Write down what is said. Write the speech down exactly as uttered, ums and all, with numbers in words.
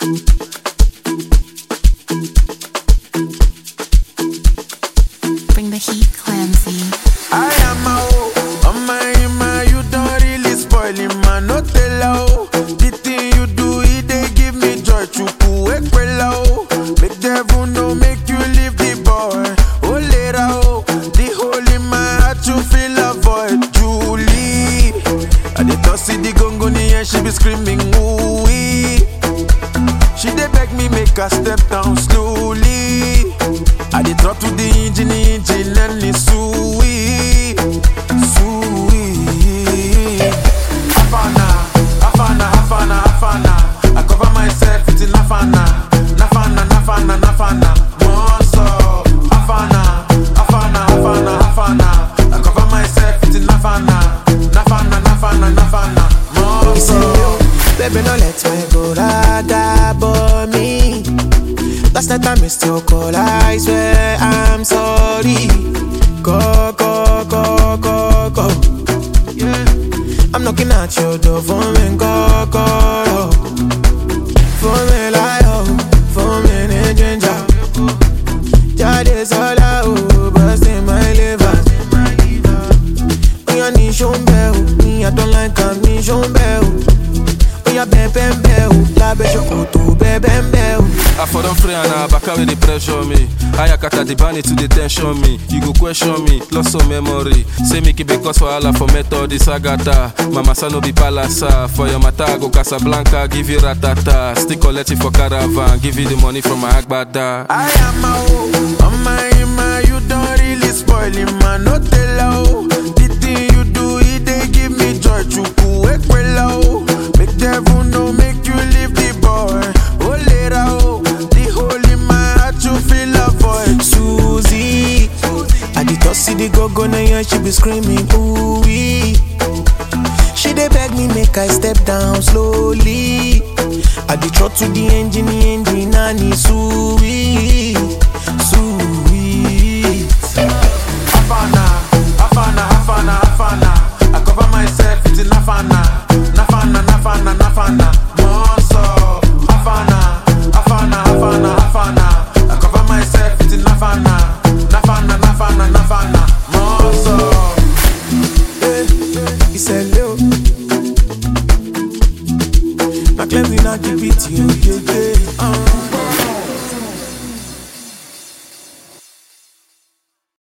Bring the heat, Clancy. I am a oh, on my ima, you don't really spoil him, man. No tell oh, the thing you do, it they give me joy. Chuku ekwela oh, make devil no make you leave the boy. Oh later oh, the hole in my heart you feel a void. Julie, I dey tossy the gongoni and she be screaming ooh wee. She dey beg me make her step down slowly. I dey drop to the engine, engine and it's sweet, sweet. Afana, Afana, Afana, Afana. I cover myself with Nafana, Nafana, Nafana, Nafana. Monso, Afana, Afana, Afana, Afana. I cover myself with Nafana, Nafana, Nafana, Nafana. Monso. Baby, no let me go raga for me. Last night I missed your call, I swear I'm sorry. Go, go, go, go, go. Yeah. I'm knocking at your door for me, go, go. For me, like, oh, for me, in ginger. Jade soda, oh, busting my liver. Oh, you need show me, I don't like a me show me. Oh, bem, bem, bem, la bejo kutu, bem, bem, bem. I for don free and I back with the pressure me. I akata the bunny to the tension me. You go question me, lost of memory. Say me keep because for Allah for method this agata. Mama sa no be palasa. For your mata go Casablanca, give you ratata. Still collect it for caravan, give you the money from my agbada. I am a oh, on my ima, you don't really spoil him, man. No tell oh, the thing you do, it they give me joy. Chuku ekwela oh, make devil no make you leave the boy. Oh later oh, the hole in my heart you feel a void. Susie, I did not see the go-go now she be screaming ooh wee. She dey beg me make I step down slowly. I did trot to the engine, the engine and it's sweet, sweet. Afana.